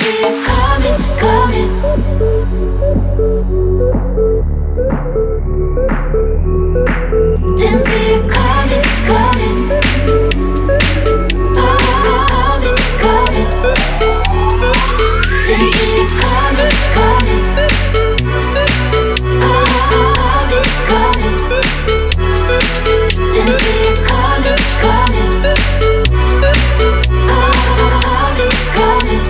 see it coming, coming. Didn't see it coming, coming. Coming, coming. Didn't see it coming, coming. Coming, coming. Didn't see it coming, coming. Coming, coming.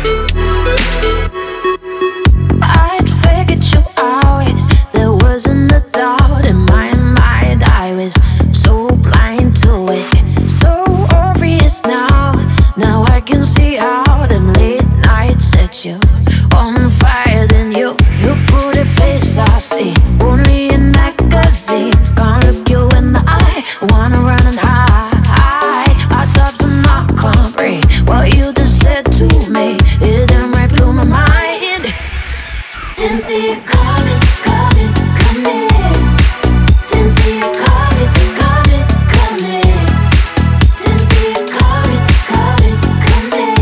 I'd figured you out. There wasn't a doubt in my mind. I was so blind to it, so obvious now. Now I can see how them late nights set you on fire. Then you put a face I've seen only in magazines. Can't look you in the eye, wanna run and hide. Heart stops and I can't breathe. What you just said to me, it damn right blew my mind. Didn't see it coming, coming, coming. Didn't see it coming, coming, coming. Didn't see it coming, coming, coming.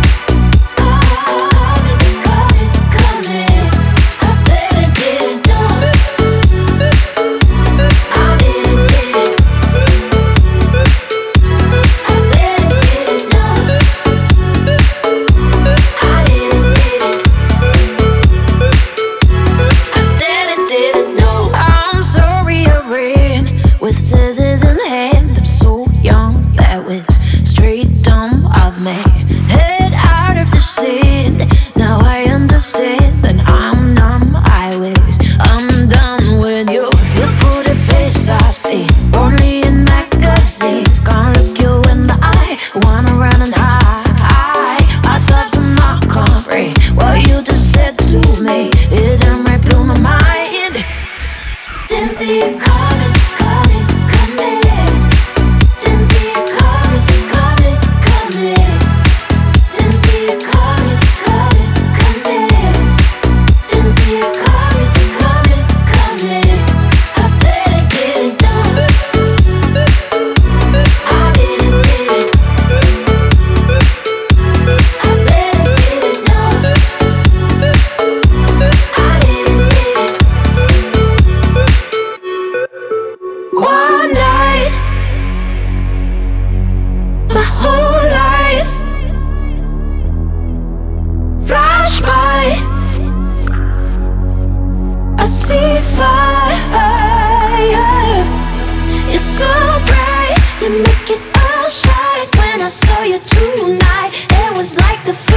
Coming, coming, coming. I didn't know. I didn't know. I didn't know. I didn't know. I'm sorry I ran with scissors in hand. I'm so young, that was straight dumb of me. Head out of the sand, now I understand. And I'm numb, I was undone when you put a face I've seen only in magazines. Can't look you in the eye, wanna run and hide. Heart stops and I can't breathe. What you just said to me, it damn right blew my mind. Didn't see it coming, coming, coming. Didn't see it coming, coming, coming. Didn't see it coming, coming, coming. Didn't see it coming, coming, coming. I didn't know. I didn't know. I didn't know. I didn't know. One night, my whole life flash by. I see fire. It's so bright, you make it all shine. When I saw you tonight, it was like the